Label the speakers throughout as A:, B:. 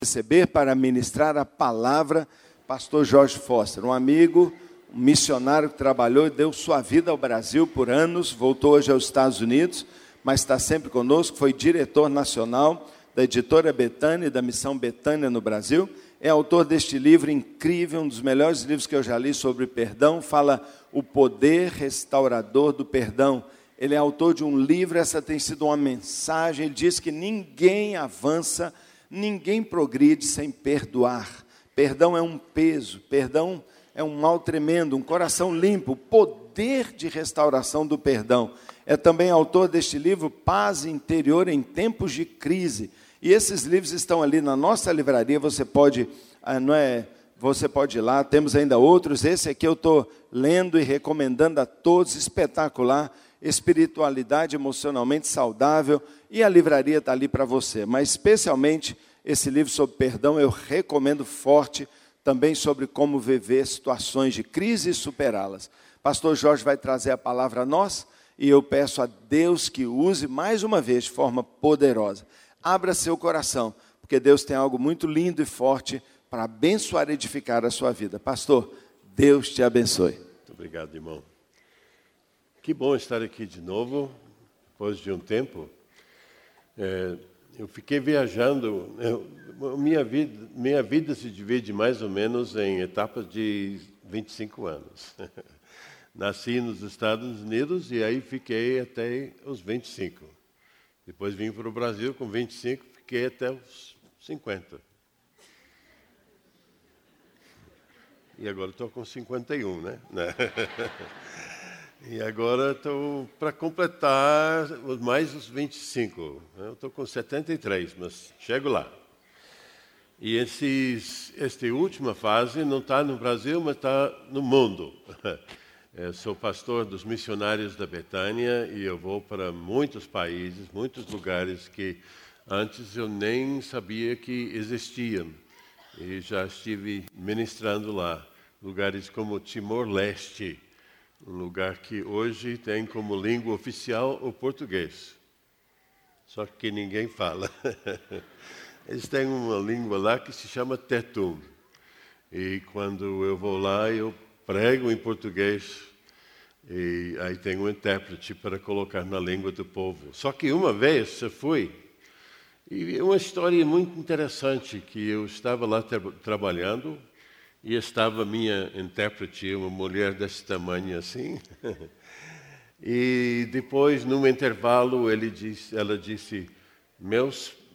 A: receber para ministrar a palavra pastor Jorge Foster, um amigo, um missionário que trabalhou e deu sua vida ao Brasil por anos, voltou hoje aos Estados Unidos, mas está sempre conosco, foi diretor nacional da editora Betânia e da Missão Betânia no Brasil, é autor deste livro incrível, um dos melhores livros que eu já li sobre perdão, fala o poder restaurador do perdão. Ele é autor de um livro, essa tem sido uma mensagem, ele diz que ninguém avança, ninguém progride sem perdoar. Perdão é um peso, perdão é um mal tremendo, um coração limpo, o poder de restauração do perdão. É também autor deste livro, Paz Interior em Tempos de Crise. E esses livros estão ali na nossa livraria, você pode ir lá, temos ainda outros. Esse aqui eu estou lendo e recomendando a todos, espetacular, espiritualidade emocionalmente saudável, e a livraria está ali para você, mas especialmente esse livro sobre perdão eu recomendo forte, também sobre como viver situações de crise e superá-las. Pastor Jorge vai trazer a palavra a nós, e eu peço a Deus que use mais uma vez de forma poderosa. Abra seu coração, porque Deus tem algo muito lindo e forte para abençoar e edificar a sua vida. Pastor, Deus te abençoe.
B: Muito obrigado, irmão. Que bom estar aqui de novo, depois de um tempo. Eu fiquei viajando, minha vida se divide mais ou menos em etapas de 25 anos. Nasci nos Estados Unidos e aí fiquei até os 25. Depois vim para o Brasil com 25, fiquei até os 50. E agora estou com 51, né? E agora estou para completar mais os 25. Eu estou com 73, mas chego lá. E esta última fase não está no Brasil, mas está no mundo. Eu sou pastor dos missionários da Betânia e eu vou para muitos países, muitos lugares que antes eu nem sabia que existiam. E já estive ministrando lá. Lugares como Timor-Leste, um lugar que hoje tem como língua oficial o português. Só que ninguém fala. Eles têm uma língua lá que se chama Tetum. E quando eu vou lá, eu prego em português. E aí tem um intérprete para colocar na língua do povo. Só que uma vez eu fui, e uma história muito interessante, que eu estava lá trabalhando, e estava minha intérprete, uma mulher desse tamanho assim. E depois, num intervalo, ela disse, meu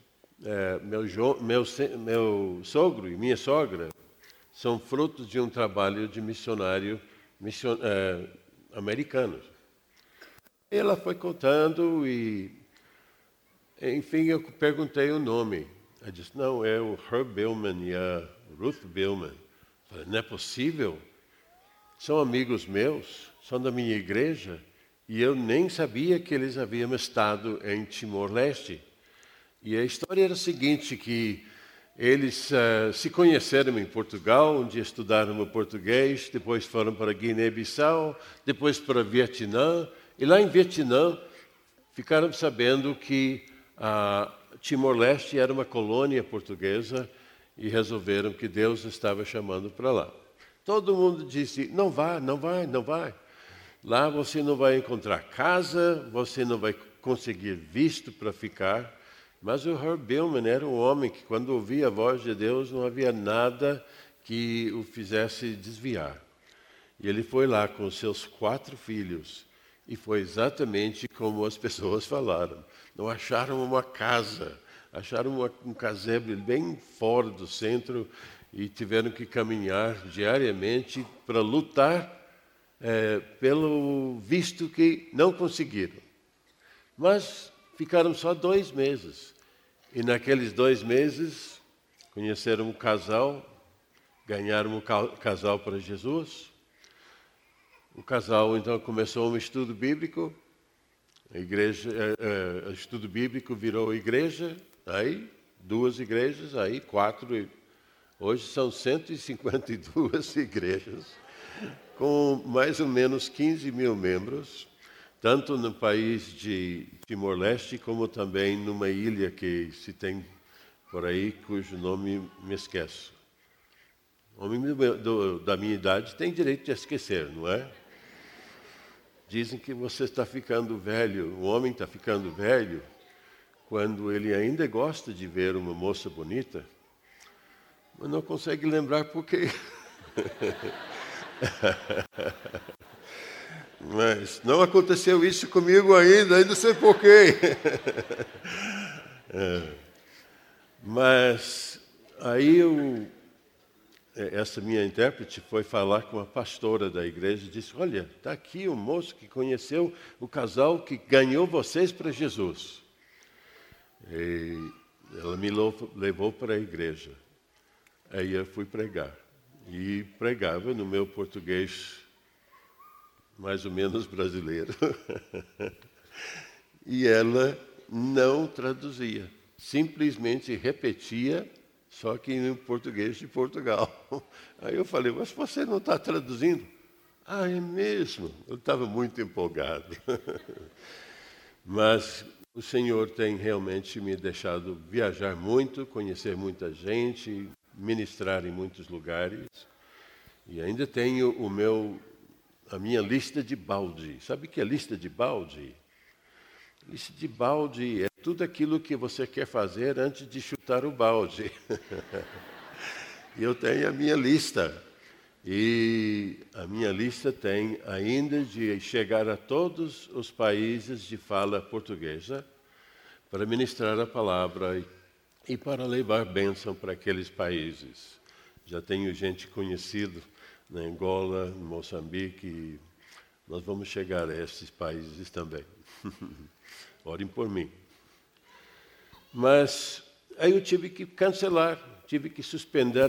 B: sogro e minha sogra são frutos de um trabalho de missionário americano. Ela foi contando e, enfim, eu perguntei o nome. Ela disse, não, é o Herb Billman e a Ruth Billman. Falei, não é possível? São amigos meus, são da minha igreja, e eu nem sabia que eles haviam estado em Timor-Leste. E a história era a seguinte, que eles se conheceram em Portugal, um dia estudaram o português, depois foram para Guiné-Bissau, depois para Vietnã, e lá em Vietnã ficaram sabendo que Timor-Leste era uma colônia portuguesa e resolveram que Deus estava chamando para lá. Todo mundo disse, não vai, não vai, não vai. Lá você não vai encontrar casa, você não vai conseguir visto para ficar. Mas o Herb Billman era um homem que, quando ouvia a voz de Deus, não havia nada que o fizesse desviar. E ele foi lá com seus 4 filhos, e foi exatamente como as pessoas falaram. Não acharam uma casa, acharam um casebre bem fora do centro, e tiveram que caminhar diariamente para lutar pelo visto que não conseguiram. Mas ficaram só 2 meses. E naqueles 2 meses, conheceram um casal, ganharam um casal para Jesus. O casal, então, começou um estudo bíblico. A igreja, estudo bíblico virou igreja. Aí, 2 igrejas, aí 4. Hoje são 152 igrejas, com mais ou menos 15 mil membros. Tanto no país de Timor-Leste, como também numa ilha que se tem por aí cujo nome me esqueço. Homem da minha idade tem direito de esquecer, não é? Dizem que você está ficando velho, o homem está ficando velho, quando ele ainda gosta de ver uma moça bonita, mas não consegue lembrar por quê. Mas não aconteceu isso comigo ainda sei por quê. Mas aí essa minha intérprete foi falar com a pastora da igreja e disse, olha, está aqui o moço que conheceu o casal que ganhou vocês para Jesus. E ela me levou para a igreja. Aí eu fui pregar. E pregava no meu português mais ou menos brasileiro. E ela não traduzia. Simplesmente repetia, só que em português de Portugal. Aí eu falei, mas você não está traduzindo? Ah, é mesmo? Eu estava muito empolgado. Mas o Senhor tem realmente me deixado viajar muito, conhecer muita gente, ministrar em muitos lugares. E ainda tenho a minha lista de balde. Sabe o que é lista de balde? Lista de balde é tudo aquilo que você quer fazer antes de chutar o balde. E eu tenho a minha lista. E a minha lista tem ainda de chegar a todos os países de fala portuguesa para ministrar a palavra e para levar bênção para aqueles países. Já tenho gente conhecida na Angola, em Moçambique, e nós vamos chegar a esses países também. Orem por mim. Mas aí eu tive que cancelar, tive que suspender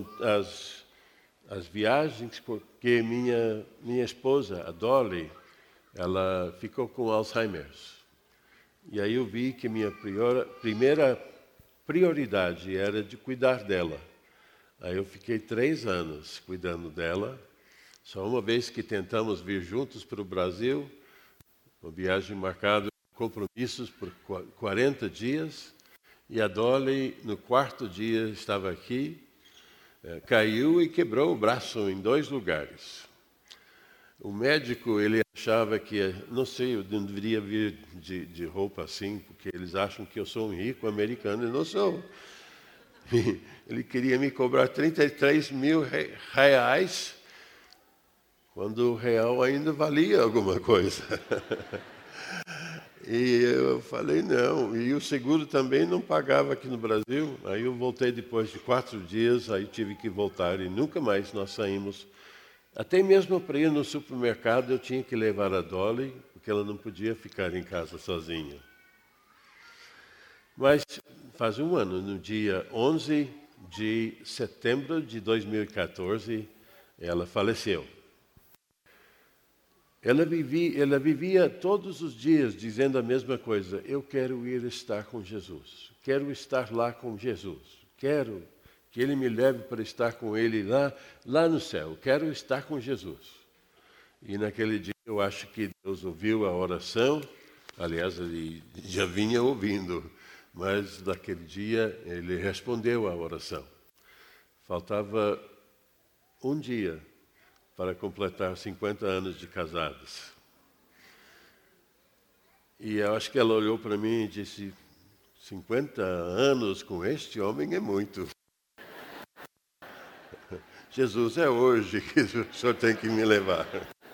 B: as viagens, porque minha esposa, a Dolly, ela ficou com Alzheimer. E aí eu vi que minha primeira prioridade era de cuidar dela. Aí eu fiquei 3 anos cuidando dela. Só uma vez que tentamos vir juntos para o Brasil, uma viagem marcada com compromissos por 40 dias, e a Dolly, no 4º dia, estava aqui, caiu e quebrou o braço em 2 lugares. O médico, ele achava que, não sei, eu não deveria vir de roupa assim, porque eles acham que eu sou um rico americano, e não sou. Ele queria me cobrar 33 mil reais, quando o real ainda valia alguma coisa. E eu falei, não. E o seguro também não pagava aqui no Brasil. Aí eu voltei depois de 4 dias, aí tive que voltar e nunca mais nós saímos. Até mesmo para ir no supermercado eu tinha que levar a Dolly, porque ela não podia ficar em casa sozinha. Mas faz 1 ano, no dia 11 de setembro de 2014, ela faleceu. Ela vivia todos os dias dizendo a mesma coisa, eu quero ir estar com Jesus, quero estar lá com Jesus, quero que Ele me leve para estar com Ele lá no céu, quero estar com Jesus. E naquele dia eu acho que Deus ouviu a oração, aliás, Ele já vinha ouvindo, mas naquele dia Ele respondeu à oração. Faltava 1 dia para completar 50 anos de casados. E eu acho que ela olhou para mim e disse, 50 anos com este homem é muito. Jesus, é hoje que o senhor tem que me levar.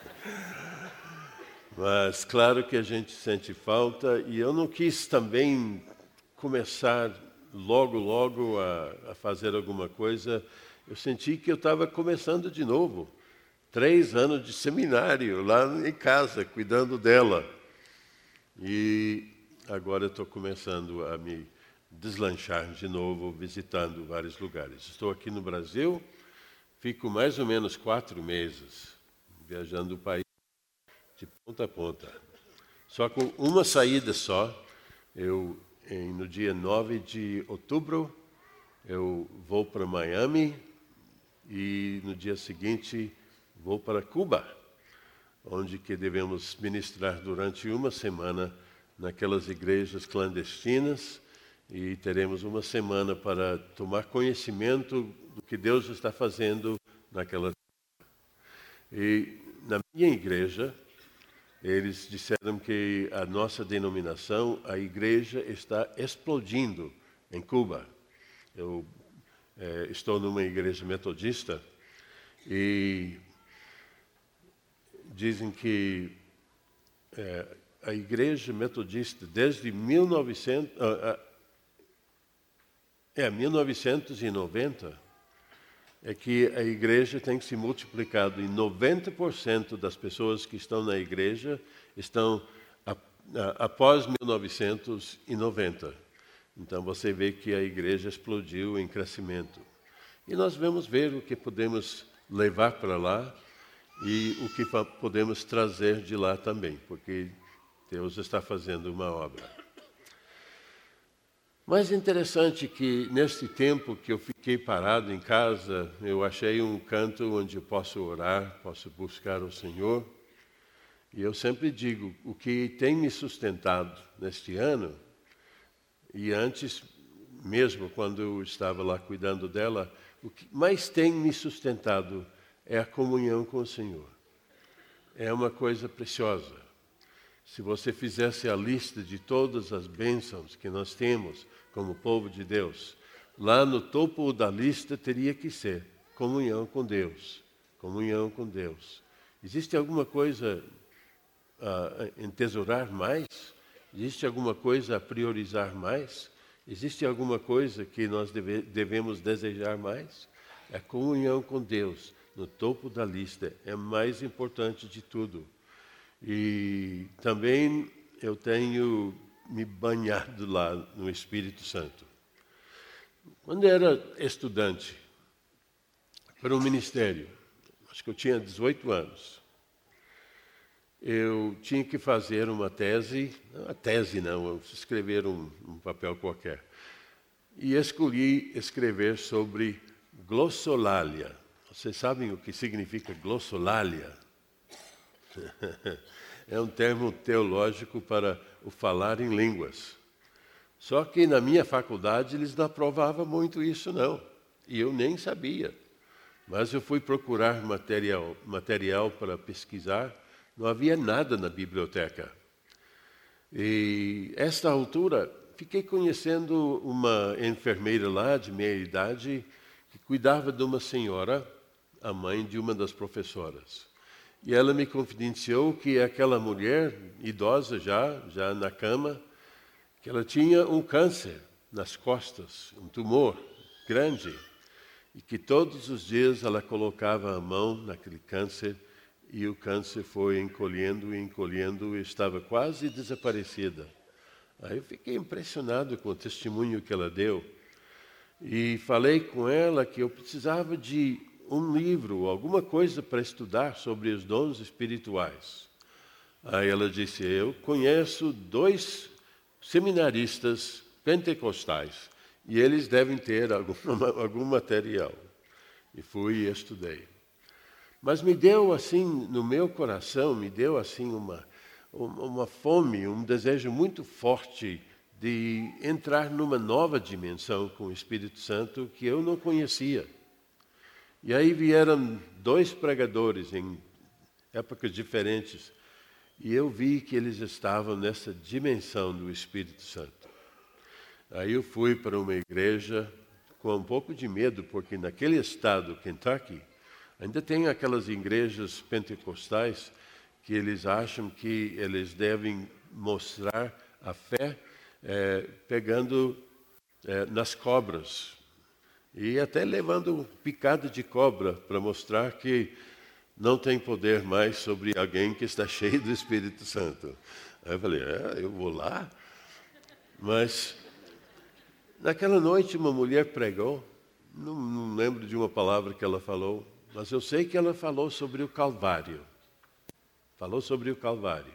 B: Mas claro que a gente sente falta, e eu não quis também começar logo a fazer alguma coisa. Eu senti que eu estava começando de novo. 3 anos de seminário lá em casa, cuidando dela. E agora estou começando a me deslanchar de novo, visitando vários lugares. Estou aqui no Brasil, fico mais ou menos 4 meses, viajando o país de ponta a ponta. Só com uma saída só, no dia 9 de outubro, eu vou para Miami e no dia seguinte vou para Cuba, onde que devemos ministrar durante 1 semana naquelas igrejas clandestinas e teremos uma semana para tomar conhecimento do que Deus está fazendo naquela terra. E na minha igreja, eles disseram que a nossa denominação, a igreja está explodindo em Cuba. Eu estou numa igreja metodista e dizem que a igreja metodista, desde 1990, é que a igreja tem se multiplicado e 90% das pessoas que estão na igreja estão após 1990. Então você vê que a igreja explodiu em crescimento. E nós vamos ver o que podemos levar para lá e o que podemos trazer de lá também, porque Deus está fazendo uma obra. Mas interessante que neste tempo que eu fiquei parado em casa, eu achei um canto onde eu posso orar, posso buscar o Senhor. E eu sempre digo, o que tem me sustentado neste ano, e antes mesmo quando eu estava lá cuidando dela, o que mais tem me sustentado é a comunhão com o Senhor. É uma coisa preciosa. Se você fizesse a lista de todas as bênçãos que nós temos como povo de Deus, lá no topo da lista teria que ser comunhão com Deus. Comunhão com Deus. Existe alguma coisa a entesourar mais? Existe alguma coisa a priorizar mais? Existe alguma coisa que nós devemos desejar mais? É comunhão com Deus, no topo da lista, é mais importante de tudo. E também eu tenho me banhado lá no Espírito Santo. Quando eu era estudante para o ministério, acho que eu tinha 18 anos, eu tinha que fazer uma tese, escrever um papel qualquer. E escolhi escrever sobre glossolalia. Vocês sabem o que significa glossolalia? É um termo teológico para o falar em línguas. Só que na minha faculdade eles não aprovavam muito isso, não. E eu nem sabia. Mas eu fui procurar material para pesquisar. Não havia nada na biblioteca. E, a esta altura, fiquei conhecendo uma enfermeira lá de meia idade que cuidava de uma senhora, a mãe de uma das professoras. E ela me confidenciou que aquela mulher, idosa já na cama, que ela tinha um câncer nas costas, um tumor grande, e que todos os dias ela colocava a mão naquele câncer e o câncer foi encolhendo e estava quase desaparecida. Aí eu fiquei impressionado com o testemunho que ela deu e falei com ela que eu precisava de um livro, alguma coisa para estudar sobre os dons espirituais. Aí ela disse, eu conheço 2 seminaristas pentecostais e eles devem ter algum material. E fui e estudei. Mas me deu assim, no meu coração, me deu assim uma fome, um desejo muito forte de entrar numa nova dimensão com o Espírito Santo que eu não conhecia. E aí vieram 2 pregadores em épocas diferentes e eu vi que eles estavam nessa dimensão do Espírito Santo. Aí eu fui para uma igreja com um pouco de medo, porque naquele estado, Kentucky, ainda tem aquelas igrejas pentecostais que eles acham que eles devem mostrar a fé pegando nas cobras e até levando picada de cobra para mostrar que não tem poder mais sobre alguém que está cheio do Espírito Santo. Aí eu falei, eu vou lá? Mas naquela noite uma mulher pregou, não lembro de uma palavra que ela falou, mas eu sei que ela falou sobre o Calvário. Falou sobre o Calvário.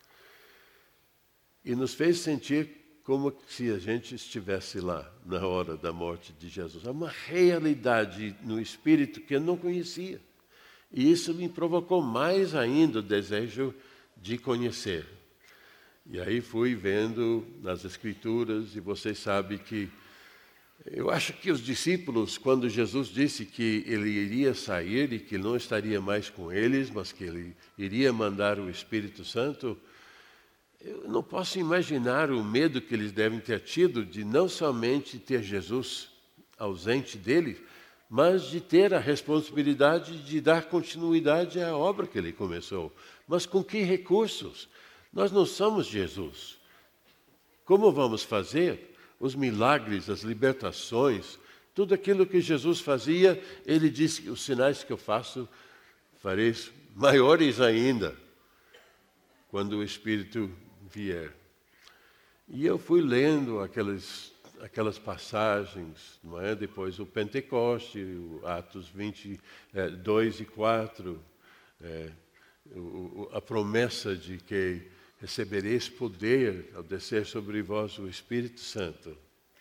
B: E nos fez sentir como se a gente estivesse lá na hora da morte de Jesus. É uma realidade no Espírito que eu não conhecia. E isso me provocou mais ainda o desejo de conhecer. E aí fui vendo nas Escrituras, e vocês sabem que eu acho que os discípulos, quando Jesus disse que ele iria sair e que não estaria mais com eles, mas que ele iria mandar o Espírito Santo, eu não posso imaginar o medo que eles devem ter tido de não somente ter Jesus ausente deles, mas de ter a responsabilidade de dar continuidade à obra que ele começou. Mas com que recursos? Nós não somos Jesus. Como vamos fazer? Os milagres, as libertações, tudo aquilo que Jesus fazia, ele disse que os sinais que eu faço, fareis maiores ainda, quando o Espírito vier. E eu fui lendo aquelas passagens, não é? Depois o Pentecoste, o Atos 22 e 4, a promessa de que recebereis poder ao descer sobre vós o Espírito Santo.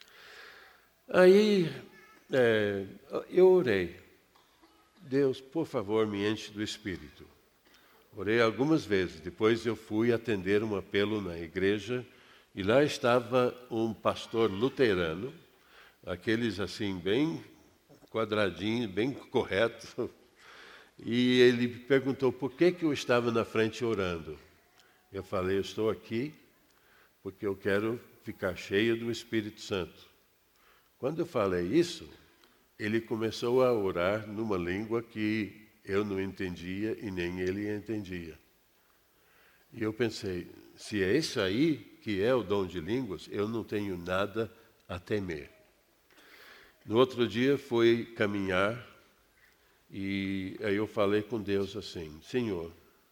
B: Aí eu orei. Deus, por favor, me enche do Espírito. Orei algumas vezes. Depois eu fui atender um apelo na igreja e lá estava um pastor luterano, aqueles assim bem quadradinhos, bem correto. E ele me perguntou por que eu estava na frente orando. Eu falei, eu estou aqui porque eu quero ficar cheio do Espírito Santo. Quando eu falei isso, ele começou a orar numa língua que eu não entendia e nem ele entendia. E eu pensei, se é isso aí que é o dom de línguas, eu não tenho nada a temer. No outro dia fui caminhar e aí eu falei com Deus assim, Senhor,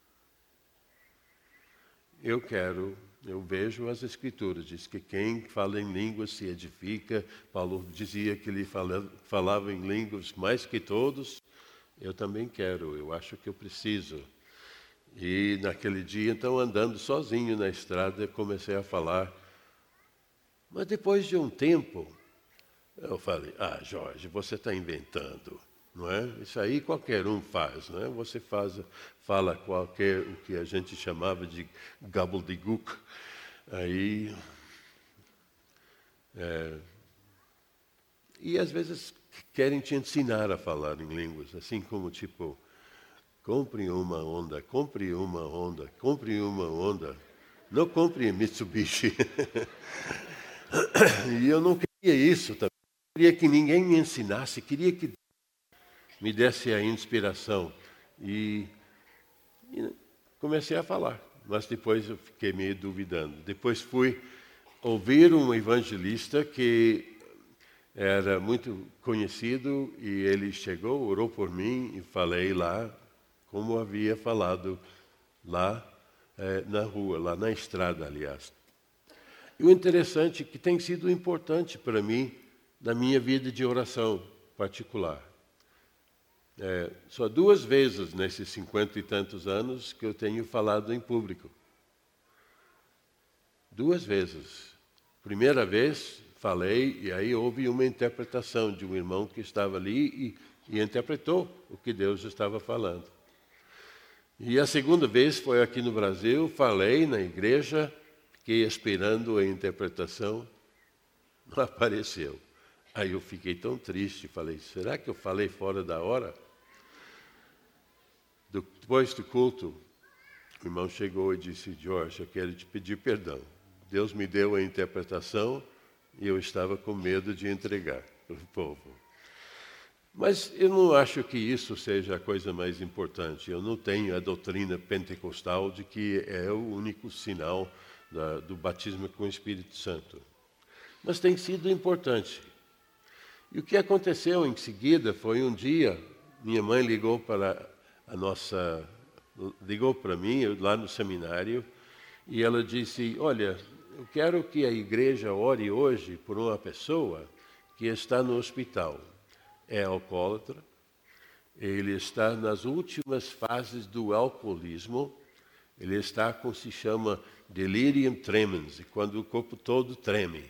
B: eu vejo as Escrituras, diz que quem fala em línguas se edifica. Paulo dizia que ele falava em línguas mais que todos. Eu também quero, eu acho que eu preciso. E naquele dia, então, andando sozinho na estrada, comecei a falar. Mas depois de um tempo, eu falei, Jorge, você está inventando. Não é? Isso aí qualquer um faz, não é? Você fala qualquer o que a gente chamava de gobbledygook. Aí, e às vezes querem te ensinar a falar em línguas, assim como tipo, compre uma Honda, compre uma Honda, compre uma Honda, não compre Mitsubishi. E eu não queria isso também. Eu queria que ninguém me ensinasse, queria que me desse a inspiração. E comecei a falar, mas depois eu fiquei meio duvidando. Depois fui ouvir um evangelista que era muito conhecido e ele chegou, orou por mim e falei lá, como havia falado lá na rua, lá na estrada, aliás. E o interessante é que tem sido importante para mim na minha vida de oração particular. Só 2 vezes nesses 50 e tantos anos que eu tenho falado em público. 2 vezes. Primeira vez falei e aí houve uma interpretação de um irmão que estava ali e interpretou o que Deus estava falando. E a segunda vez foi aqui no Brasil, falei na igreja, fiquei esperando a interpretação, não apareceu. Aí eu fiquei tão triste, falei, será que eu falei fora da hora? Depois do culto, o irmão chegou e disse, Jorge, eu quero te pedir perdão. Deus me deu a interpretação e eu estava com medo de entregar para o povo. Mas eu não acho que isso seja a coisa mais importante. Eu não tenho a doutrina pentecostal de que é o único sinal do batismo com o Espírito Santo. Mas tem sido importante. E o que aconteceu em seguida foi um dia, minha mãe ligou para mim, lá no seminário, e ela disse, olha, eu quero que a igreja ore hoje por uma pessoa que está no hospital. É alcoólatra, ele está nas últimas fases do alcoolismo, ele está com se chama delirium tremens, quando o corpo todo treme.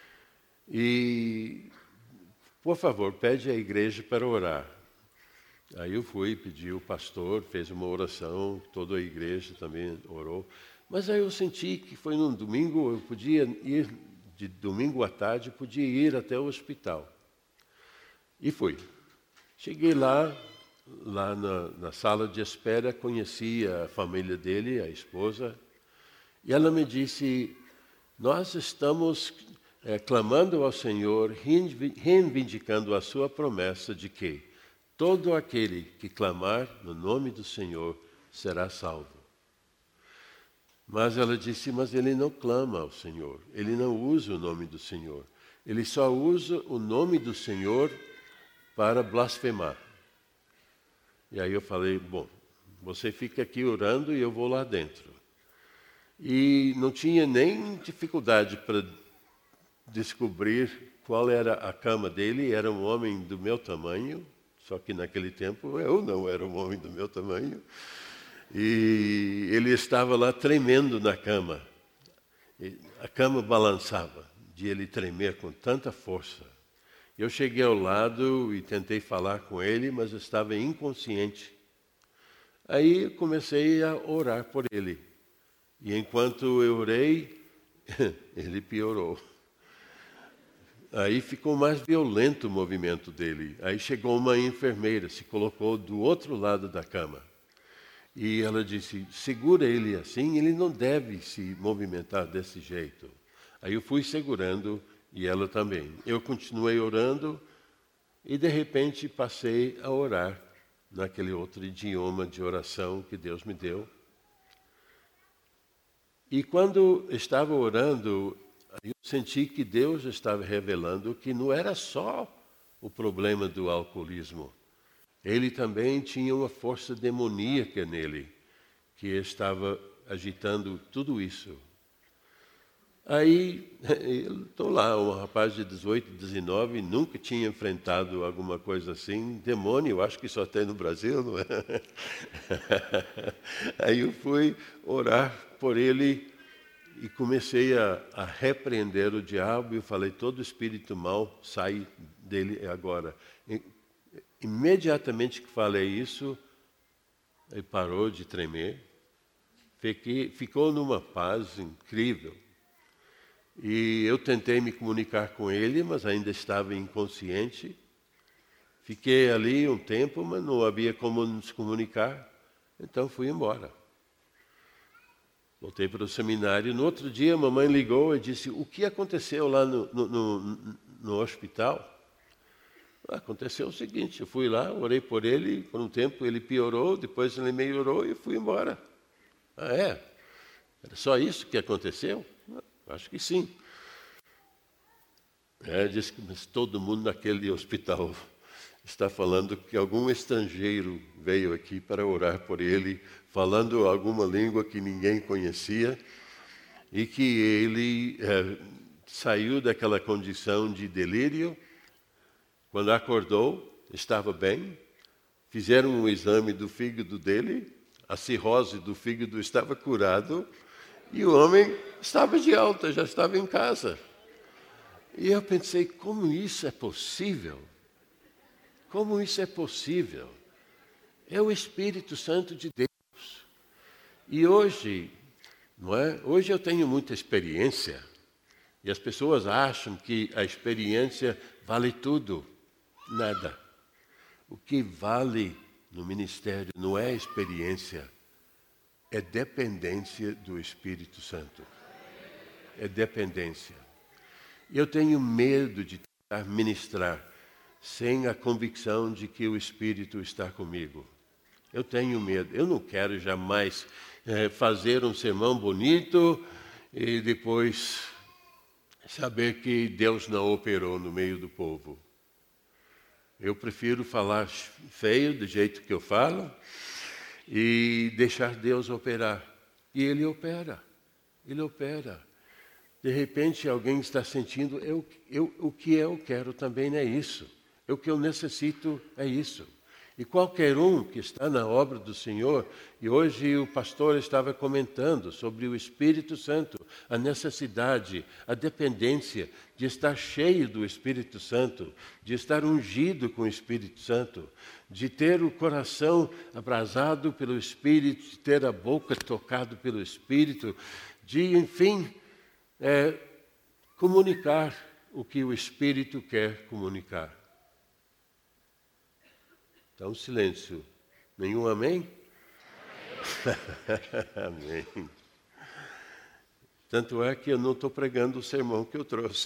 B: E, por favor, pede à igreja para orar. Aí eu fui, pedi o pastor, fez uma oração, toda a igreja também orou. Mas aí eu senti que foi num domingo, eu podia ir, de domingo à tarde, podia ir até o hospital. E fui. Cheguei lá na sala de espera, conheci a família dele, a esposa, e ela me disse, nós estamos clamando ao Senhor, reivindicando a sua promessa de que todo aquele que clamar no nome do Senhor será salvo. Mas ela disse, mas ele não clama ao Senhor, ele não usa o nome do Senhor. Ele só usa o nome do Senhor para blasfemar. E aí eu falei, bom, você fica aqui orando e eu vou lá dentro. E não tinha nem dificuldade para descobrir qual era a cama dele. Era um homem do meu tamanho, só que naquele tempo eu não era um homem do meu tamanho. E ele estava lá tremendo na cama. E a cama balançava, de ele tremer com tanta força. Eu cheguei ao lado e tentei falar com ele, mas estava inconsciente. Aí comecei a orar por ele. E enquanto eu orei, ele piorou. Aí ficou mais violento o movimento dele. Aí chegou uma enfermeira, se colocou do outro lado da cama. E ela disse, segura ele assim, ele não deve se movimentar desse jeito. Aí eu fui segurando e ela também. Eu continuei orando e de repente passei a orar naquele outro idioma de oração que Deus me deu. E quando estava orando, eu senti que Deus estava revelando que não era só o problema do alcoolismo. Ele também tinha uma força demoníaca nele, que estava agitando tudo isso. Aí, estou lá, um rapaz de 18, 19, nunca tinha enfrentado alguma coisa assim. Demônio, eu acho que só tem no Brasil, não é? Aí eu fui orar por ele e comecei a repreender o diabo e falei, todo espírito mau sai dele agora. Imediatamente que falei isso, ele parou de tremer, ficou numa paz incrível. E eu tentei me comunicar com ele, mas ainda estava inconsciente. Fiquei ali um tempo, mas não havia como nos comunicar, então fui embora. Voltei para o seminário. No outro dia, a mamãe ligou e disse, o que aconteceu lá no hospital? Aconteceu o seguinte, eu fui lá, orei por ele, por um tempo ele piorou, depois ele melhorou e fui embora. Ah, é? Era só isso que aconteceu? Acho que sim. Disse que mas todo mundo naquele hospital está falando que algum estrangeiro veio aqui para orar por ele, falando alguma língua que ninguém conhecia, e que ele saiu daquela condição de delírio. Quando acordou, estava bem, fizeram um exame do fígado dele, a cirrose do fígado estava curado, e o homem estava de alta, já estava em casa. E eu pensei, como isso é possível? Como isso é possível? É o Espírito Santo de Deus. E hoje, não é? Hoje eu tenho muita experiência, e as pessoas acham que a experiência vale tudo. Nada. O que vale no ministério não é experiência, é dependência do Espírito Santo. É dependência. Eu tenho medo de tentar ministrar sem a convicção de que o Espírito está comigo. Eu tenho medo. Eu não quero jamais fazer um sermão bonito e depois saber que Deus não operou no meio do povo. Eu prefiro falar feio do jeito que eu falo e deixar Deus operar. E Ele opera. Ele opera. De repente alguém está sentindo, o que eu quero também é isso. O que eu necessito é isso. E qualquer um que está na obra do Senhor, e hoje o pastor estava comentando sobre o Espírito Santo, a necessidade, a dependência de estar cheio do Espírito Santo, de estar ungido com o Espírito Santo, de ter o coração abrasado pelo Espírito, de ter a boca tocada pelo Espírito, de, enfim, comunicar o que o Espírito quer comunicar. Então, silêncio. Nenhum amém? Amém. Tanto é que eu não estou pregando o sermão que eu trouxe.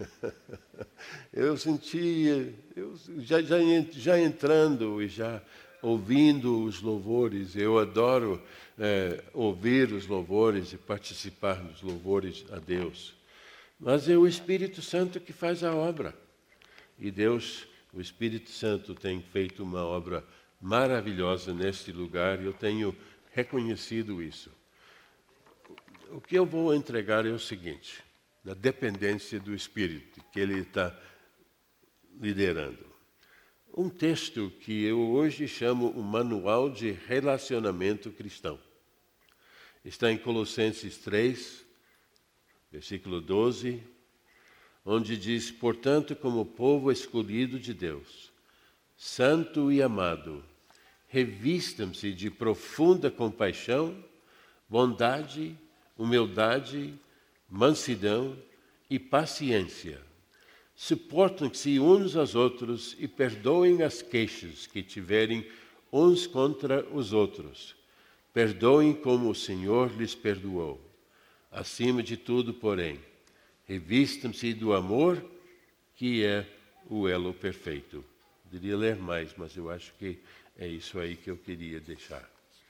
B: Eu sentia, já entrando e já ouvindo os louvores, eu adoro ouvir os louvores e participar dos louvores a Deus. Mas é o Espírito Santo que faz a obra. E Deus, o Espírito Santo, tem feito uma obra maravilhosa neste lugar e eu tenho reconhecido isso. O que eu vou entregar é o seguinte, da dependência do Espírito, que Ele está liderando. Um texto que eu hoje chamo o Manual de Relacionamento Cristão. Está em Colossenses 3, versículo 12, onde diz: portanto, como povo escolhido de Deus, santo e amado, revistam-se de profunda compaixão, bondade, humildade, mansidão e paciência. Suportam-se uns aos outros e perdoem as queixas que tiverem uns contra os outros. Perdoem como o Senhor lhes perdoou. Acima de tudo, porém, revistam-se do amor, que é o elo perfeito. Poderia ler mais, mas eu acho que é isso aí que eu queria deixar.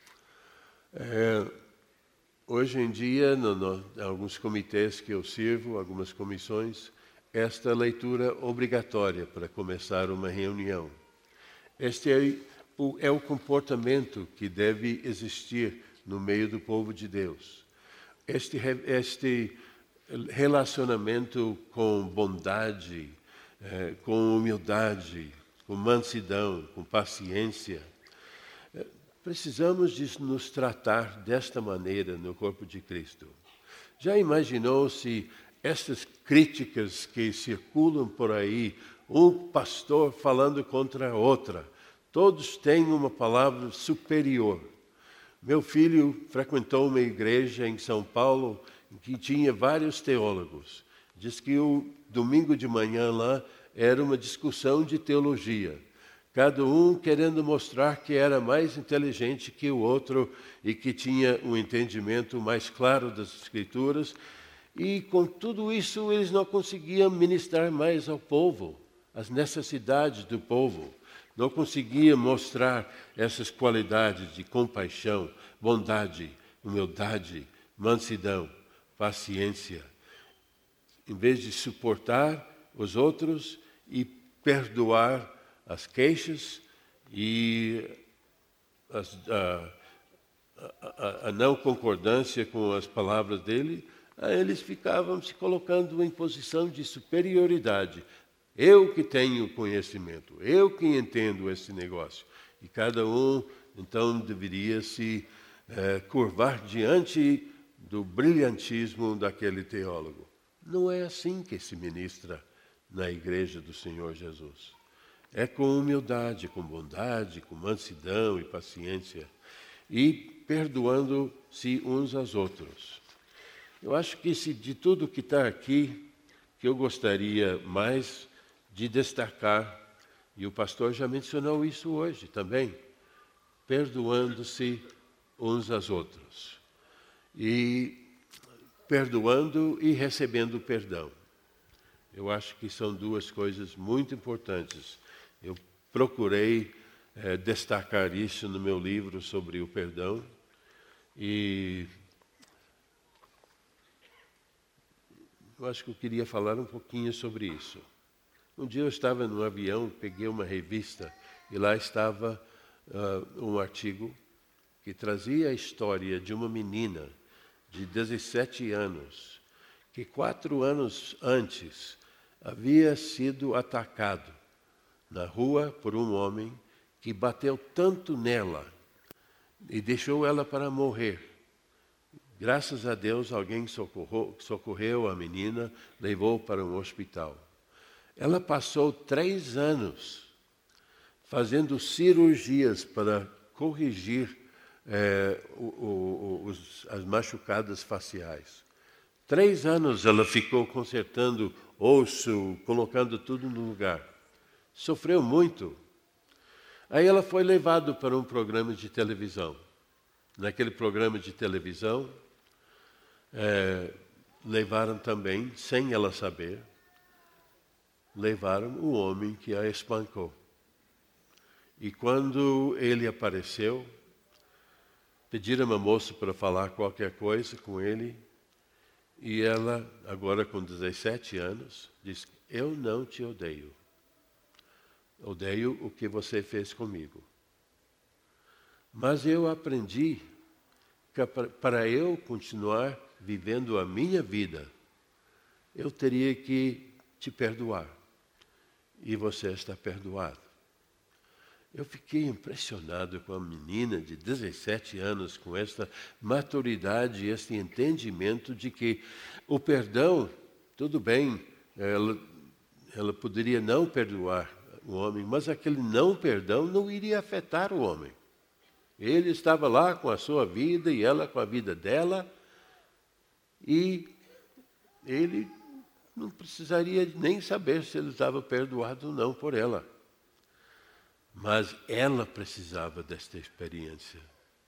B: Hoje em dia, em alguns comitês que eu sirvo, algumas comissões, esta leitura obrigatória para começar uma reunião. Este é o comportamento que deve existir no meio do povo de Deus. Este relacionamento com bondade, com humildade, com mansidão, com paciência. Precisamos de nos tratar desta maneira no corpo de Cristo. Já imaginou se estas críticas que circulam por aí, um pastor falando contra outra, todos têm uma palavra superior? Meu filho frequentou uma igreja em São Paulo que tinha vários teólogos. Diz que o domingo de manhã lá era uma discussão de teologia. Cada um querendo mostrar que era mais inteligente que o outro e que tinha um entendimento mais claro das Escrituras. E com tudo isso eles não conseguiam ministrar mais ao povo, as necessidades do povo. Não conseguiam mostrar essas qualidades de compaixão, bondade, humildade, mansidão, paciência. Em vez de suportar os outros e perdoar as queixas e a não concordância com as palavras dele, eles ficavam se colocando em posição de superioridade. Eu que tenho conhecimento, eu que entendo esse negócio. E cada um, então, deveria se curvar diante do brilhantismo daquele teólogo. Não é assim que se ministra na igreja do Senhor Jesus. É com humildade, com bondade, com mansidão e paciência, e perdoando-se uns aos outros. Eu acho que de tudo que está aqui, que eu gostaria mais de destacar, e o pastor já mencionou isso hoje também, perdoando-se uns aos outros. E perdoando e recebendo perdão. Eu acho que são duas coisas muito importantes. Eu procurei destacar isso no meu livro sobre o perdão. E eu acho que eu queria falar um pouquinho sobre isso. Um dia eu estava no avião, peguei uma revista e lá estava um artigo que trazia a história de uma menina de 17 anos, que 4 anos antes havia sido atacado na rua por um homem que bateu tanto nela e deixou ela para morrer. Graças a Deus, alguém socorreu a menina, levou para um hospital. Ela passou 3 anos fazendo cirurgias para corrigir as machucadas faciais. 3 anos ela ficou consertando osso, colocando tudo no lugar. Sofreu muito. Aí ela foi levada para um programa de televisão. Naquele programa de televisão, levaram também, sem ela saber, levaram o homem que a espancou. E quando ele apareceu, pediram uma moça para falar qualquer coisa com ele, e ela, agora com 17 anos, disse: eu não te odeio. Odeio o que você fez comigo. Mas eu aprendi que para eu continuar vivendo a minha vida, eu teria que te perdoar. E você está perdoado. Eu fiquei impressionado com a menina de 17 anos, com esta maturidade, este entendimento de que o perdão, tudo bem, ela poderia não perdoar o homem, mas aquele não perdão não iria afetar o homem. Ele estava lá com a sua vida e ela com a vida dela, e ele não precisaria nem saber se ele estava perdoado ou não por ela. Mas ela precisava desta experiência.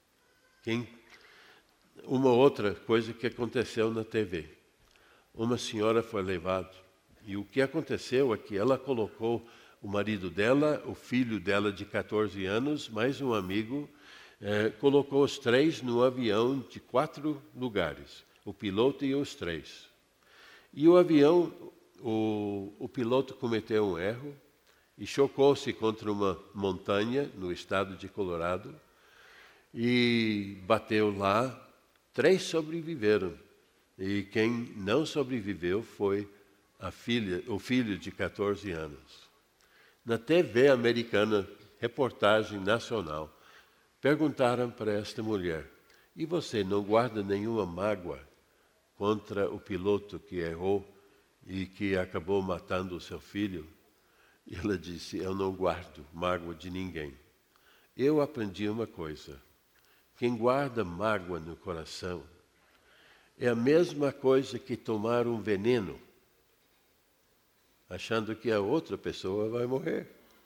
B: Uma outra coisa que aconteceu na TV. Uma senhora foi levada, e o que aconteceu é que ela colocou o marido dela, o filho dela de 14 anos, mais um amigo, colocou os 3 no avião de 4 lugares, o piloto e os 3. E o avião, o piloto cometeu um erro e chocou-se contra uma montanha no estado de Colorado e bateu lá. 3 sobreviveram, e quem não sobreviveu foi o filho de 14 anos. Na TV americana, reportagem nacional, perguntaram para esta mulher: e você não guarda nenhuma mágoa contra o piloto que errou e que acabou matando o seu filho? E ela disse: eu não guardo mágoa de ninguém. Eu aprendi uma coisa: quem guarda mágoa no coração é a mesma coisa que tomar um veneno, achando que a outra pessoa vai morrer.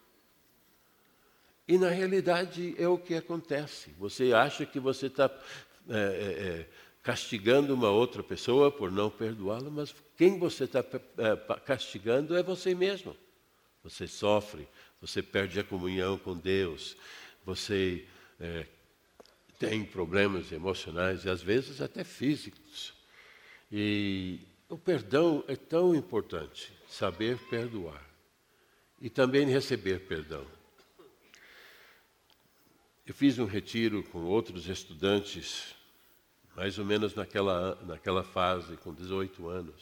B: E na realidade é o que acontece. Você acha que você está castigando uma outra pessoa por não perdoá-la, mas quem você está castigando é você mesmo. Você sofre, você perde a comunhão com Deus, você tem problemas emocionais e às vezes até físicos. E o perdão é tão importante, saber perdoar e também receber perdão. Eu fiz um retiro com outros estudantes, mais ou menos naquela fase, com 18 anos.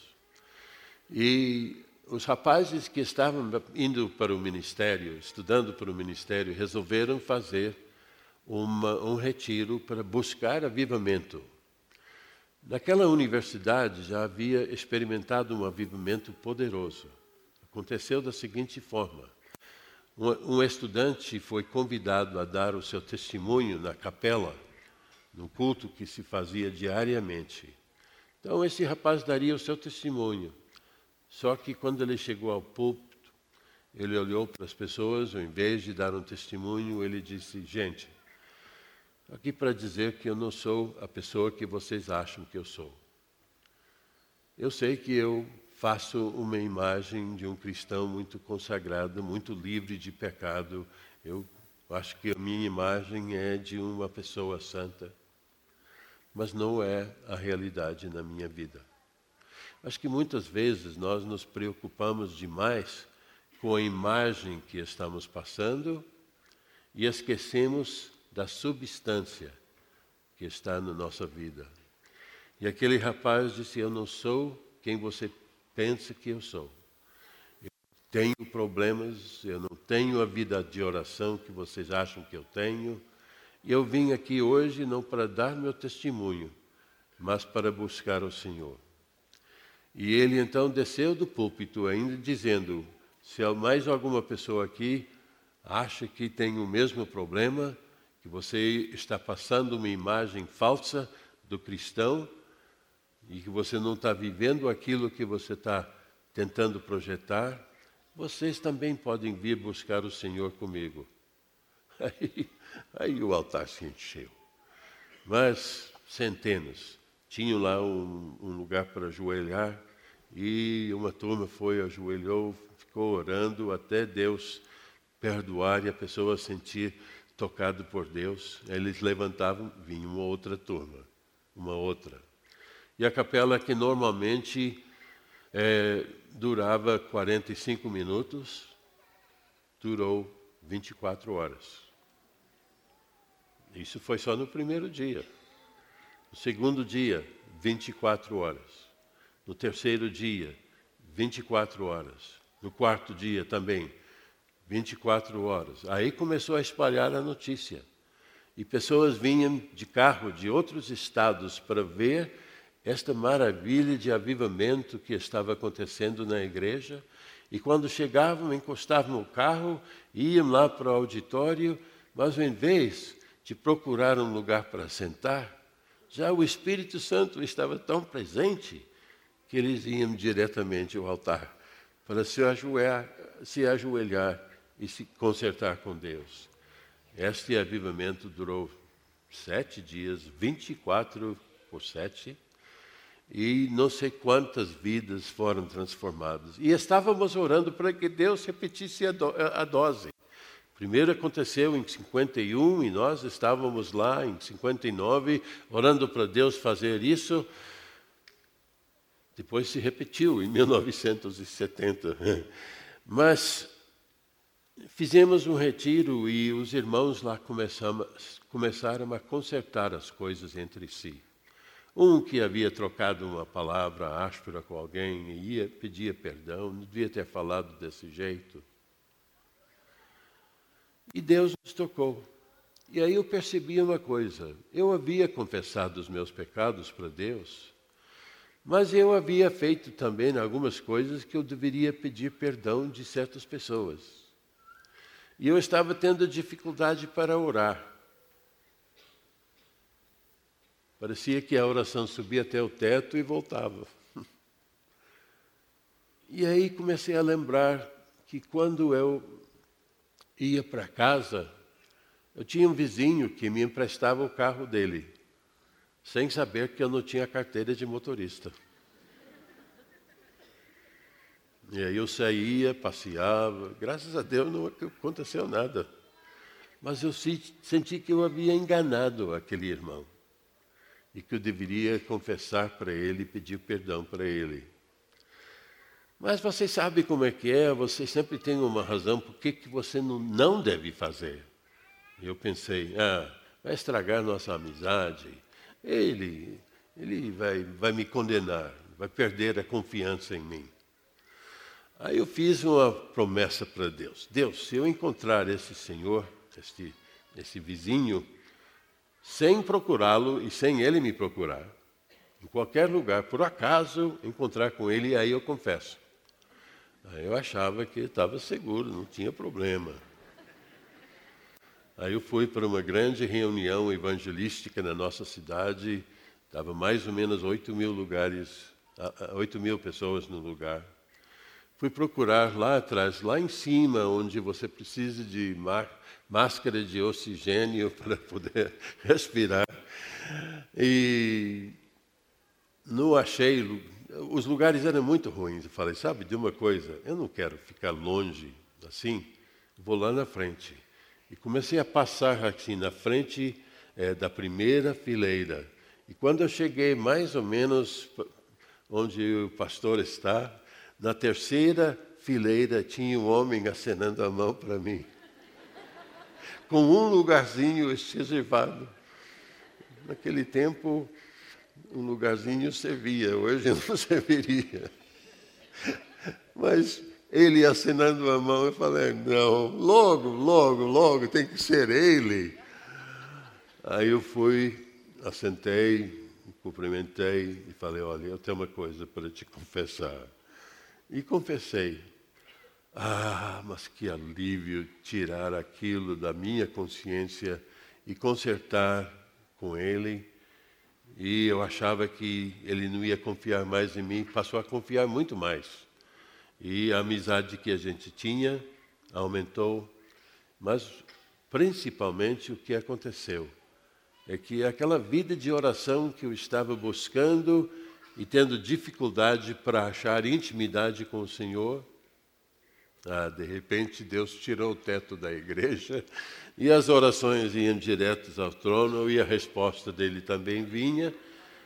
B: E os rapazes que estavam indo para o ministério, estudando para o ministério, resolveram fazer um retiro para buscar avivamento. Naquela universidade já havia experimentado um avivamento poderoso. Aconteceu da seguinte forma: um estudante foi convidado a dar o seu testemunho na capela, no culto que se fazia diariamente. Então esse rapaz daria o seu testemunho. Só que quando ele chegou ao púlpito, ele olhou para as pessoas, ao invés de dar um testemunho, ele disse: gente, aqui para dizer que eu não sou a pessoa que vocês acham que eu sou. Eu sei que eu faço uma imagem de um cristão muito consagrado, muito livre de pecado. Eu acho que a minha imagem é de uma pessoa santa, mas não é a realidade na minha vida. Acho que muitas vezes nós nos preocupamos demais com a imagem que estamos passando e esquecemos da substância que está na nossa vida. E aquele rapaz disse: eu não sou quem você pensa que eu sou. Eu tenho problemas, eu não tenho a vida de oração que vocês acham que eu tenho. E eu vim aqui hoje não para dar meu testemunho, mas para buscar o Senhor. E ele então desceu do púlpito ainda dizendo, se mais alguma pessoa aqui acha que tem o mesmo problema, que você está passando uma imagem falsa do cristão e que você não está vivendo aquilo que você está tentando projetar, vocês também podem vir buscar o Senhor comigo. Aí o altar se encheu. Mas centenas tinham lá um lugar para ajoelhar e uma turma ajoelhou, ficou orando até Deus perdoar e a pessoa sentir tocado por Deus. Eles levantavam, vinha uma outra turma, uma outra. E a capela que normalmente durava 45 minutos, durou 24 horas. Isso foi só no primeiro dia. No segundo dia, 24 horas. No terceiro dia, 24 horas. No quarto dia também, 24 horas. Aí começou a espalhar a notícia. E pessoas vinham de carro de outros estados para ver esta maravilha de avivamento que estava acontecendo na igreja. E quando chegavam, encostavam o carro, iam lá para o auditório, mas em vez de procurar um lugar para sentar, já o Espírito Santo estava tão presente que eles iam diretamente ao altar para se ajoelhar e se consertar com Deus. Este avivamento durou 7 dias, 24/7, e não sei quantas vidas foram transformadas. E estávamos orando para que Deus repetisse a dose. Primeiro aconteceu em 51 e nós estávamos lá em 59 orando para Deus fazer isso. Depois se repetiu em 1970. Mas fizemos um retiro e os irmãos lá começaram a consertar as coisas entre si. Um que havia trocado uma palavra áspera com alguém e pedia perdão, não devia ter falado desse jeito. E Deus nos tocou. E aí eu percebi uma coisa. Eu havia confessado os meus pecados para Deus, mas eu havia feito também algumas coisas que eu deveria pedir perdão de certas pessoas. E eu estava tendo dificuldade para orar. Parecia que a oração subia até o teto e voltava. E aí comecei a lembrar que quando eu ia para casa, eu tinha um vizinho que me emprestava o carro dele, sem saber que eu não tinha carteira de motorista. E aí eu saía, passeava, graças a Deus não aconteceu nada. Mas eu senti que eu havia enganado aquele irmão e que eu deveria confessar para ele e pedir perdão para ele. Mas vocês sabem como é que é, vocês sempre têm uma razão por que você não deve fazer. Eu pensei, vai estragar nossa amizade, ele vai me condenar, vai perder a confiança em mim. Aí eu fiz uma promessa para Deus. Deus, se eu encontrar esse senhor, esse vizinho, sem procurá-lo e sem ele me procurar, em qualquer lugar, por acaso, encontrar com ele, aí eu confesso. Aí eu achava que estava seguro, não tinha problema. Aí eu fui para uma grande reunião evangelística na nossa cidade, estava mais ou menos 8.000 pessoas no lugar. Fui procurar lá atrás, lá em cima, onde você precisa de máscara de oxigênio para poder respirar. E não achei. Os lugares eram muito ruins. Eu falei, sabe de uma coisa? Eu não quero ficar longe assim, vou lá na frente. E comecei a passar assim na frente da primeira fileira. E quando eu cheguei mais ou menos onde o pastor está, na terceira fileira tinha um homem acenando a mão para mim, com um lugarzinho reservado. Naquele tempo, um lugarzinho servia, hoje não serviria. Mas ele acenando a mão. Eu falei, não, logo, tem que ser ele. Aí eu fui, assentei, cumprimentei e falei, olha, eu tenho uma coisa para te confessar. E confessei. Mas que alívio tirar aquilo da minha consciência e consertar com ele. E eu achava que ele não ia confiar mais em mim, passou a confiar muito mais. E a amizade que a gente tinha aumentou. Mas, principalmente, o que aconteceu é que aquela vida de oração que eu estava buscando e tendo dificuldade para achar intimidade com o Senhor, de repente Deus tirou o teto da igreja e as orações iam diretas ao trono e a resposta dele também vinha.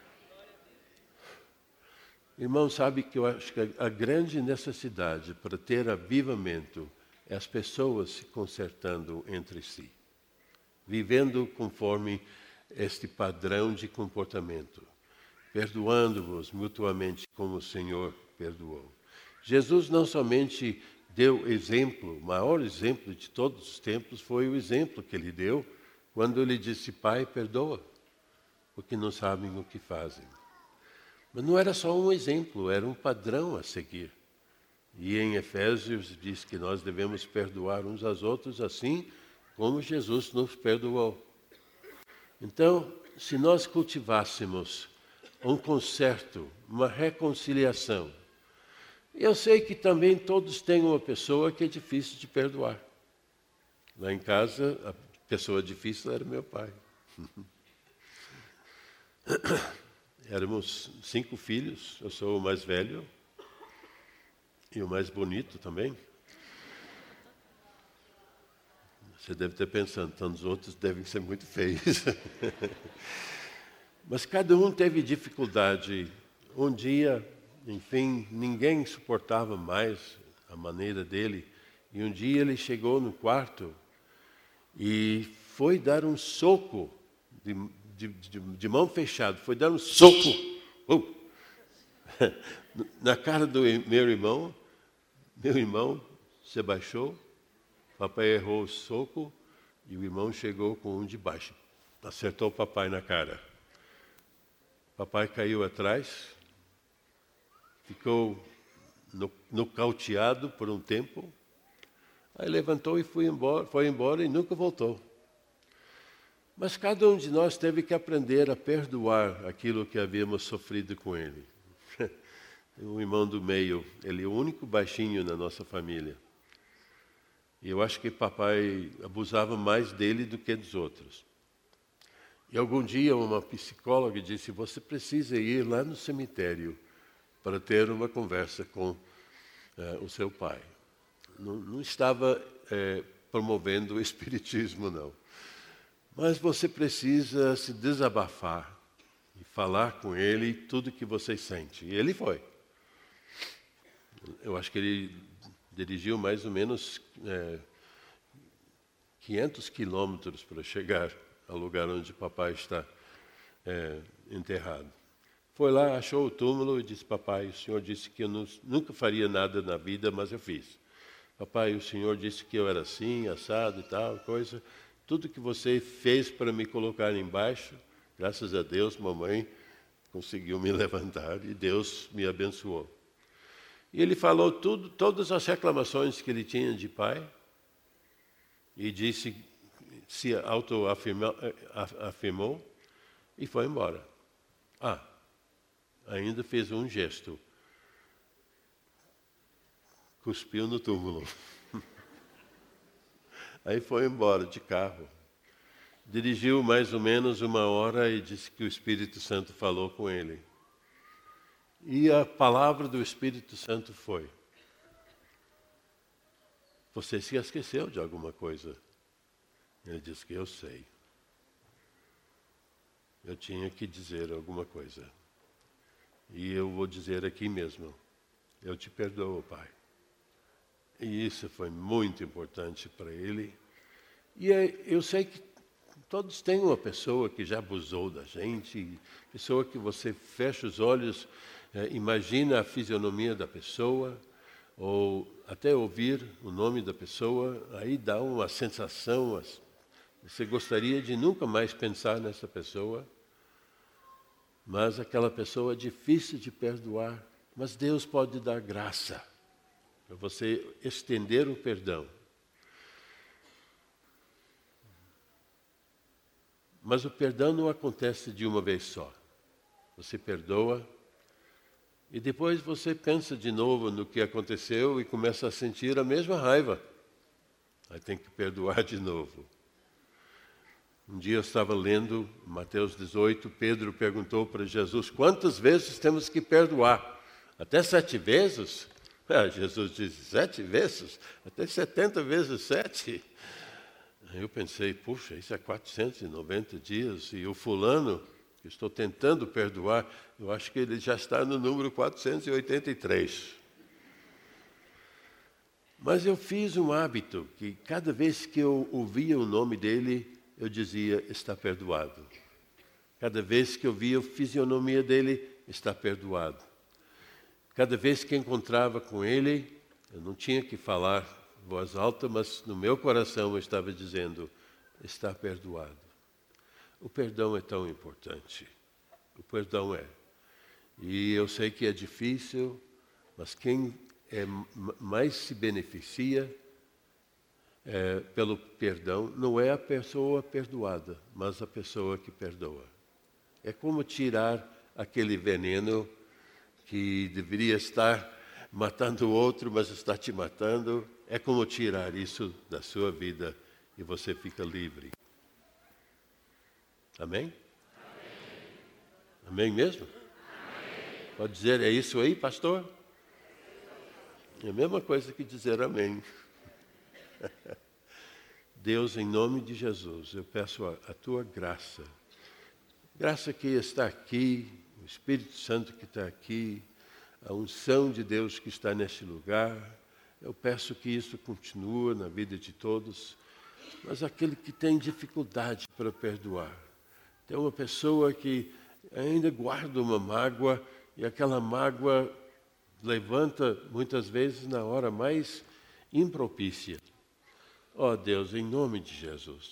B: Irmão, sabe que eu acho que a grande necessidade para ter avivamento é as pessoas se consertando entre si, vivendo conforme este padrão de comportamento, perdoando-vos mutuamente como o Senhor perdoou. Jesus não somente deu exemplo, o maior exemplo de todos os tempos foi o exemplo que ele deu quando ele disse, Pai, perdoa, porque não sabem o que fazem. Mas não era só um exemplo, era um padrão a seguir. E em Efésios diz que nós devemos perdoar uns aos outros assim como Jesus nos perdoou. Então, se nós cultivássemos um conserto, uma reconciliação, eu sei que também todos têm uma pessoa que é difícil de perdoar. Lá em casa, a pessoa difícil era meu pai. Éramos 5 filhos, eu sou o mais velho e o mais bonito também. Você deve estar pensando, então os outros devem ser muito feios. Mas cada um teve dificuldade. Um dia, enfim, ninguém suportava mais a maneira dele. E um dia ele chegou no quarto e foi dar um soco, de mão fechada, foi dar um soco na cara do meu irmão. Meu irmão se abaixou, papai errou o soco e o irmão chegou com um de baixo. Acertou o papai na cara. Papai caiu atrás, ficou nocauteado por um tempo, aí levantou e foi embora e nunca voltou. Mas cada um de nós teve que aprender a perdoar aquilo que havíamos sofrido com ele. O irmão do meio, ele é o único baixinho na nossa família. E eu acho que papai abusava mais dele do que dos outros. E algum dia uma psicóloga disse, você precisa ir lá no cemitério para ter uma conversa com o seu pai. Não estava promovendo o espiritismo, não. Mas você precisa se desabafar e falar com ele tudo que você sente. E ele foi. Eu acho que ele dirigiu mais ou menos 500 quilômetros para chegar ao lugar onde papai está enterrado. Foi lá, achou o túmulo e disse, papai, o senhor disse que eu nunca faria nada na vida, mas eu fiz. Papai, o senhor disse que eu era assim, assado e tal, coisa. Tudo que você fez para me colocar embaixo, graças a Deus, mamãe conseguiu me levantar e Deus me abençoou. E ele falou todas as reclamações que ele tinha de pai e disse, se autoafirmou e foi embora. Ainda fez um gesto. Cuspiu no túmulo. Aí foi embora de carro. Dirigiu mais ou menos 1 hora e disse que o Espírito Santo falou com ele. E a palavra do Espírito Santo foi, você se esqueceu de alguma coisa? Ele disse que eu sei. Eu tinha que dizer alguma coisa. E eu vou dizer aqui mesmo, eu te perdoo, pai. E isso foi muito importante para ele. E eu sei que todos têm uma pessoa que já abusou da gente, pessoa que você fecha os olhos, imagina a fisionomia da pessoa, ou até ouvir o nome da pessoa, aí dá uma sensação, você gostaria de nunca mais pensar nessa pessoa, mas aquela pessoa é difícil de perdoar, mas Deus pode dar graça para você estender o perdão. Mas o perdão não acontece de uma vez só. Você perdoa e depois você pensa de novo no que aconteceu e começa a sentir a mesma raiva. Aí tem que perdoar de novo. Um dia eu estava lendo Mateus 18, Pedro perguntou para Jesus, quantas vezes temos que perdoar? Até 7 vezes? Jesus disse, 7 vezes? Até 70 vezes 7? Eu pensei, puxa, isso é 490 dias, e o fulano, que estou tentando perdoar, eu acho que ele já está no número 483. Mas eu fiz um hábito, que cada vez que eu ouvia o nome dele, eu dizia, está perdoado. Cada vez que eu via a fisionomia dele, está perdoado. Cada vez que encontrava com ele, eu não tinha que falar voz alta, mas no meu coração eu estava dizendo, está perdoado. O perdão é tão importante. O perdão é. E eu sei que é difícil, mas quem mais se beneficia pelo perdão não é a pessoa perdoada, mas a pessoa que perdoa. É como tirar aquele veneno que deveria estar matando o outro, mas está te matando. É como tirar isso da sua vida e você fica livre. Amém? Amém mesmo? Amém. Pode dizer, é isso aí, pastor? É a mesma coisa que dizer amém. Deus, em nome de Jesus, eu peço a tua graça. Graça que está aqui, o Espírito Santo que está aqui, a unção de Deus que está neste lugar. Eu peço que isso continue na vida de todos, mas aquele que tem dificuldade para perdoar. Tem uma pessoa que ainda guarda uma mágoa e aquela mágoa levanta muitas vezes na hora mais impropícia. Ó Deus, em nome de Jesus,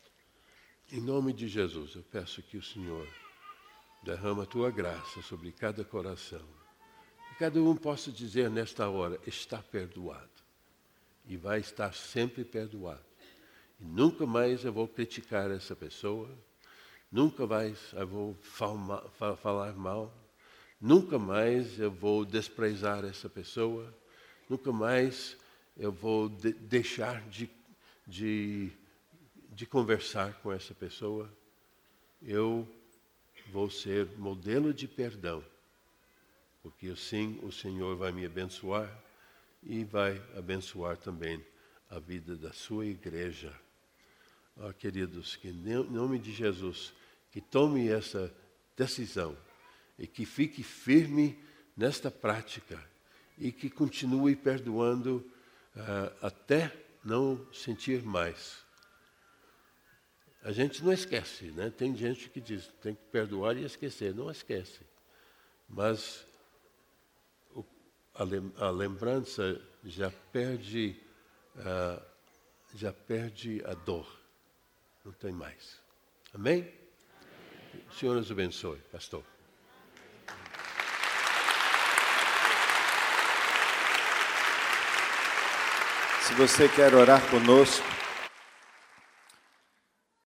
B: eu peço que o Senhor derrama a tua graça sobre cada coração. Cada um possa dizer nesta hora, está perdoado. E vai estar sempre perdoado. E nunca mais eu vou criticar essa pessoa. Nunca mais eu vou falar mal. Nunca mais eu vou desprezar essa pessoa. Nunca mais eu vou deixar de conversar com essa pessoa. Eu vou ser modelo de perdão. Porque assim o Senhor vai me abençoar e vai abençoar também a vida da sua igreja. Ó, queridos, que em nome de Jesus, que tome essa decisão e que fique firme nesta prática e que continue perdoando até não sentir mais. A gente não esquece, né? Tem gente que diz, tem que perdoar e esquecer. Não esquece. Mas a lembrança já perde a dor. Não tem mais. Amém? O Senhor nos abençoe, pastor.
A: Se você quer orar conosco,